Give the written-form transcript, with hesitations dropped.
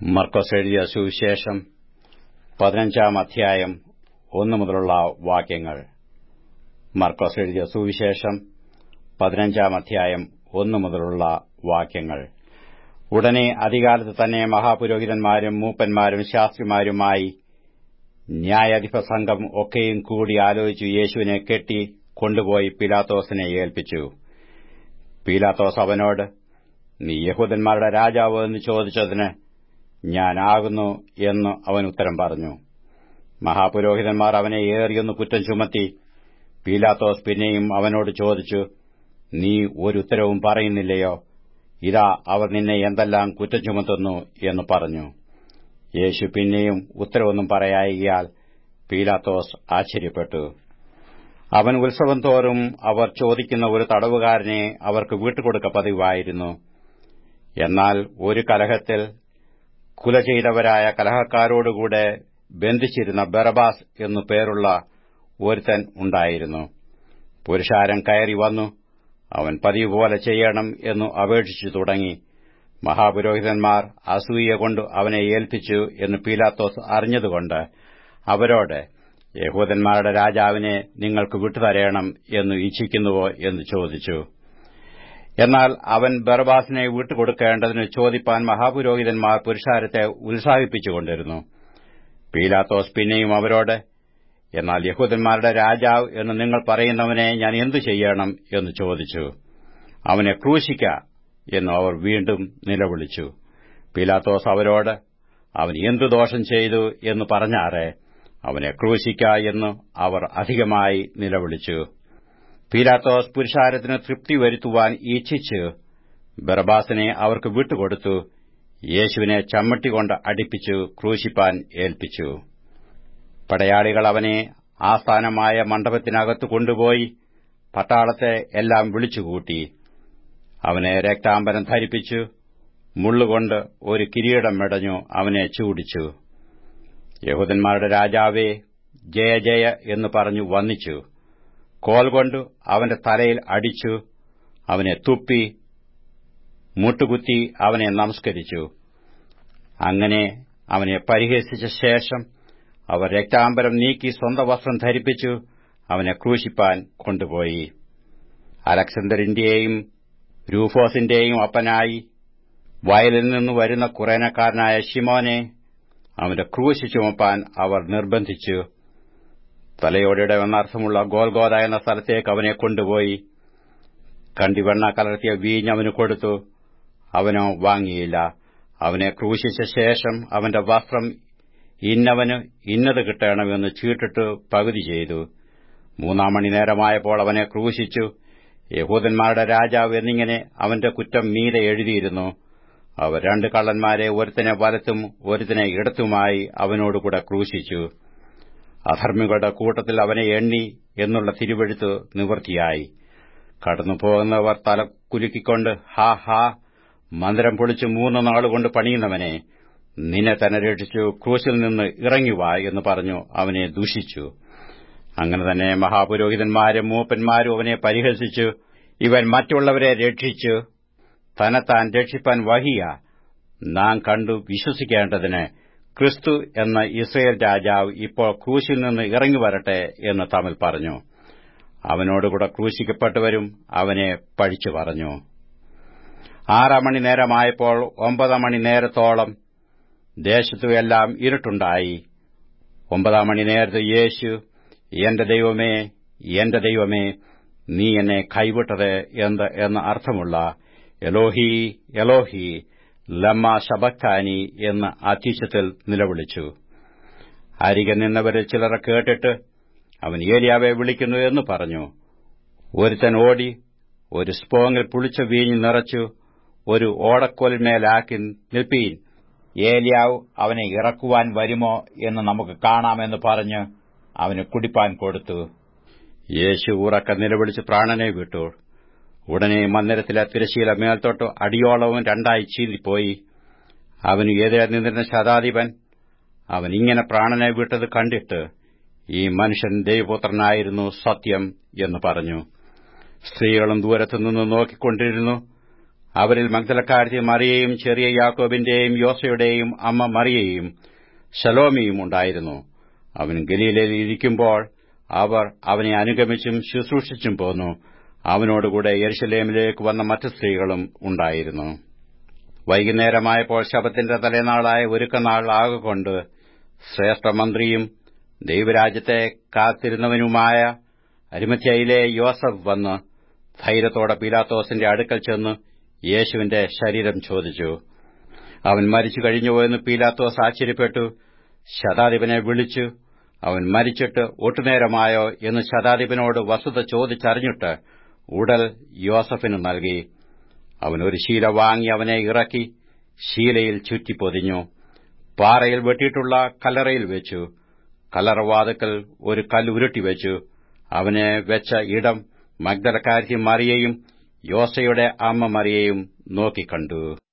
മർക്കോസ് എഴുതിയ സുവിശേഷം 15-ാം അധ്യായം 1 മുതലുള്ള വാക്യങ്ങൾ. മർക്കോസ് എഴുതിയ സുവിശേഷം 15-ാം അധ്യായം 1 മുതലുള്ള വാക്യങ്ങൾ. ഉടനെ അതികാലത്ത് തന്നെ മഹാപുരോഹിതന്മാരും മൂപ്പന്മാരും ശാസ്ത്രിമാരുമായി ന്യായാധിപ സംഘം ഒക്കെയും കൂടി ആലോചിച്ചു യേശുവിനെ കെട്ടി കൊണ്ടുപോയി പീലാത്തോസിനെ ഏൽപ്പിച്ചു. പീലാത്തോസ് അവനോട്, നീ യഹൂദന്മാരുടെ രാജാവ് എന്ന് ചോദിച്ചതിന്, ഞാനാകുന്നു എന്ന് അവൻ ഉത്തരം പറഞ്ഞു. മഹാപുരോഹിതന്മാർ അവനെ ഏറിയൊന്ന് കുറ്റം ചുമത്തി. പീലാത്തോസ് പിന്നെയും അവനോട് ചോദിച്ചു, നീ ഒരു ഉത്തരവും പറയുന്നില്ലയോ? ഇതാ, അവർ നിന്നെ എന്തെല്ലാം കുറ്റം ചുമത്തുന്നു എന്ന് പറഞ്ഞു. യേശു പിന്നെയും ഉത്തരവൊന്നും പറയായികയാൽ പീലാത്തോസ് ആശ്ചര്യപ്പെട്ടു. അവൻ ഉത്സവം തോറും അവർ ചോദിക്കുന്ന ഒരു തടവുകാരനെ അവർക്ക് വിട്ടുകൊടുക്ക പതിവായിരുന്നു. എന്നാൽ ഒരു കലഹത്തിൽ കുല ചെയ്തവരായ കലഹക്കാരോടുകൂടെ ബന്ധിച്ചിരുന്ന ബറബ്ബാസ് എന്നു പേരുള്ള ഒരുത്തൻ ഉണ്ടായിരുന്നു. പുരുഷാരം കയറി വന്നു അവൻ പതിവ് പോലെ ചെയ്യണം എന്നു അപേക്ഷിച്ചു തുടങ്ങി. മഹാപുരോഹിതന്മാർ അസൂയ കൊണ്ട് അവനെ ഏൽപ്പിച്ചു എന്ന് പീലാത്തോസ് അറിഞ്ഞതുകൊണ്ട് അവരോട്, യഹൂദന്മാരുടെ രാജാവിനെ നിങ്ങൾക്ക് വിട്ടുതരേണം എന്ന് ഇച്ഛിക്കുന്നുവോ എന്ന് ചോദിച്ചു. എന്നാൽ അവൻ ബറബ്ബാസിനെ വിട്ടുകൊടുക്കേണ്ടതിന് ചോദിപ്പാൻ മഹാപുരോഹിതന്മാർ പുരുഷാരത്തെ ഉത്സാഹിപ്പിച്ചുകൊണ്ടിരുന്നു. പീലാത്തോസ് പിന്നെയും അവരോട്, എന്നാൽ യഹൂദന്മാരുടെ രാജാവ് എന്ന് നിങ്ങൾ പറയുന്നവനെ ഞാൻ എന്തു ചെയ്യണം എന്ന് ചോദിച്ചു. അവനെ ക്രൂശിക്ക എന്ന് അവർ വീണ്ടും നിലവിളിച്ചു. പീലാത്തോസ് അവരോട്, അവൻ എന്തു ദോഷം ചെയ്തു എന്ന് പറഞ്ഞാറെ, അവനെ ക്രൂശിക്ക എന്ന് അവർ അധികമായി നിലവിളിച്ചു. പീലാത്തോസ് പുരുഷാരത്തിന് തൃപ്തി വരുത്തുവാൻ ഇച്ഛിച്ച് ബറബ്ബാസിനെ അവർക്ക് വിട്ടുകൊടുത്തു. യേശുവിനെ ചമ്മട്ടികൊണ്ട് അടിപ്പിച്ചു ക്രൂശിപ്പാൻ ഏൽപ്പിച്ചു. പടയാളികൾ അവനെ ആസ്ഥാനമായ മണ്ഡപത്തിനകത്ത് കൊണ്ടുപോയി പട്ടാളത്തെ എല്ലാം വിളിച്ചുകൂട്ടി. അവനെ രക്താംബരം ധരിപ്പിച്ചു, മുള്ളുകൊണ്ട് ഒരു കിരീടം മെടഞ്ഞു അവനെ ചൂടിച്ചു. യഹൂദന്മാരുടെ രാജാവേ, ജയ ജയ എന്ന് പറഞ്ഞു വന്ദിച്ചു. കോൽ കൊണ്ട് അവന്റെ തലയിൽ അടിച്ചു, അവനെ തുപ്പി മുട്ടുകുത്തി അവനെ നമസ്കരിച്ചു. അങ്ങനെ അവനെ പരിഹസിച്ച ശേഷം അവർ രക്താംബരം നീക്കി സ്വന്തം വസ്ത്രം ധരിപ്പിച്ചു അവനെ ക്രൂശിപ്പാൻ കൊണ്ടുപോയി. അലക്സാണ്ടറിന്റെയും രൂഫോസിന്റെയും അപ്പനായി വയലിൽ നിന്ന് വരുന്ന കുറേനക്കാരനായ ശിമോനെ അവന്റെ ക്രൂശ് ചുമപ്പാൻ അവർ നിർബന്ധിച്ചു. തലയോടെ എന്നർത്ഥമുള്ള ഗോൽഗോഥ എന്ന സ്ഥലത്തേക്ക് അവനെ കൊണ്ടുപോയി. കണ്ടിവെണ്ണ കലർത്തിയ വീഞ്ഞ് അവന് കൊടുത്തു. അവനോ വാങ്ങിയില്ല. അവനെ ക്രൂശിച്ച ശേഷം അവന്റെ വസ്ത്രം ഇന്നവന് ഇന്നത് കിട്ടണമെന്ന് ചീട്ടിട്ട് പകുതി ചെയ്തു. 3-ാം മണിനേരമായപ്പോൾ അവനെ ക്രൂശിച്ചു. യഹൂദന്മാരുടെ രാജാവ് എന്നിങ്ങനെ അവന്റെ കുറ്റം മീതെ എഴുതിയിരുന്നു. അവർ 2 കള്ളന്മാരെ, ഒരുത്തനെ വലത്തും ഒരുത്തനെ ഇടത്തുമായി അവനോടുകൂടെ ക്രൂശിച്ചു. അധർമ്മികളുടെ കൂട്ടത്തിൽ അവനെ എണ്ണി എന്നുള്ള തിരുവെഴുത്ത് നിവൃത്തിയായി. കടന്നുപോകുന്നവർ തല കുലുക്കിക്കൊണ്ട്, ഹാ ഹാ, മന്ദിരം പൊളിച്ച് 3 നാളുകൊണ്ട് പണിയുന്നവനെ, നിന്നെ തന്നെ രക്ഷിച്ചു ക്രൂശിൽ നിന്ന് ഇറങ്ങിവാ എന്ന് പറഞ്ഞു അവനെ ദൂഷിച്ചു. അങ്ങനെ തന്നെ മഹാപുരോഹിതന്മാരും മൂപ്പന്മാരും അവനെ പരിഹസിച്ചു. ഇവൻ മറ്റുള്ളവരെ രക്ഷിച്ചു തന്നെത്താൻ രക്ഷിപ്പാൻ വഹിയ, നാം കണ്ടു വിശ്വസിക്കേണ്ടതിന് ക്രിസ്തു എന്ന ഇസ്രായേൽ രാജാവ് ഇപ്പോൾ ക്രൂശിൽ നിന്ന് ഇറങ്ങി വരട്ടെ എന്ന് തമ്മിൽ പറഞ്ഞു. അവനോടുകൂടെ ക്രൂശിക്കപ്പെട്ടവരും അവനെ പഴിച്ചു പറഞ്ഞു. 6-ാം മണിനേരമായപ്പോൾ 9-ാം മണിനേരത്തോളം ദേശത്തു എല്ലാം ഇരുട്ടുണ്ടായി. 9-ാം മണിനേരത്ത് യേശു, എന്റെ ദൈവമേ, എന്റെ ദൈവമേ, നീ എന്നെ കൈവിട്ടത് എന്ത് എന്ന് അർത്ഥമുള്ള എലോഹി എലോഹി ലമ്മ ശബക്താനി എന്ന് അത്യുച്ചത്തിൽ നിലവിളിച്ചു. അരികെ നിന്നവരിൽ ചിലരെ കേട്ടിട്ട്, അവൻ ഏലിയാവെ വിളിക്കുന്നു എന്ന് പറഞ്ഞു. ഒരുത്തൻ ഓടി ഒരു സ്പോങ്ങിൽ പുളിച്ച വീഞ്ഞ് നിറച്ചു ഒരു ഓടക്കോലിന്മേലാക്കി, നിൽപ്പീൻ, ഏലിയാവ് അവനെ ഇറക്കുവാൻ വരുമോ എന്ന് നമുക്ക് കാണാമെന്ന് പറഞ്ഞ് അവന് കുടിപ്പാൻ കൊടുത്തു. യേശു ഉറക്കെ നിലവിളിച്ച് പ്രാണനെ വിട്ടു. ഉടനെ മന്ദിരത്തിലെ തിരശ്ശീല മേൽത്തോട്ട് അടിയോളവും 2 ചീന്തിപ്പോയി. അവന് എതിരെ നിന്നിരുന്ന ശതാധിപൻ അവൻ ഇങ്ങനെ പ്രാണനെ വിട്ടത് കണ്ടിട്ട്, ഈ മനുഷ്യൻ ദൈവപുത്രനായിരുന്നു സത്യം എന്ന് പറഞ്ഞു. സ്ത്രീകളും ദൂരത്തുനിന്ന് നോക്കിക്കൊണ്ടിരുന്നു. അവരിൽ മഗ്ദലക്കാരത്തി മറിയയും ചെറിയ യാക്കോബിന്റെയും യോസയുടെയും അമ്മ മറിയയും ശലോമിയും ഉണ്ടായിരുന്നു. അവൻ ഗലീലയിൽ ഇരിക്കുമ്പോൾ അവർ അവനെ അനുഗമിച്ചും ശുശ്രൂഷിച്ചും പോന്നു. അവനോടുകൂടെ യെരുശലേമിലേക്ക് വന്ന മറ്റു സ്ത്രീകളും ഉണ്ടായിരുന്നു. വൈകുന്നേരമായപ്പോൾ ശബ്ബത്തിന്റെ തലേനാളായ ഒരുക്കനാൾ ആകൊണ്ട് ശ്രേഷ്ഠമന്ത്രിയും ദൈവരാജ്യത്തെ കാത്തിരുന്നവനുമായ അരിമത്ഥ്യയിലെ യോസഫ് വന്ന് ധൈര്യത്തോടെ പീലാത്തോസിന്റെ അടുക്കൽ ചെന്ന് യേശുവിന്റെ ശരീരം ചോദിച്ചു. അവൻ മരിച്ചു കഴിഞ്ഞുവെന്ന് പീലാത്തോസ് ആശ്ചര്യപ്പെട്ടു ശതാധിപനെ വിളിച്ചു, അവൻ മരിച്ചിട്ട് ഒട്ടുനേരമായോ എന്ന് ശതാധിപനോട് വസ്തുത ചോദിച്ചറിഞ്ഞിട്ട് ഉടൽ യോസഫിന് നൽകി. അവൻ ഒരു ശീല വാങ്ങി അവനെ ഇറക്കി ശീലയിൽ ചുറ്റിപ്പൊതിഞ്ഞു. പാറയിൽ വെട്ടിയിട്ടുള്ള കല്ലറയിൽ വെച്ചു. കല്ലറവാതിക്കൽ ഒരു കല്ലുരുട്ടിവെച്ചു. അവനെ വെച്ച ഇടം മഗ്ദലക്കാരത്തി മറിയയും യോസയുടെ അമ്മ മറിയയും നോക്കിക്കണ്ടു.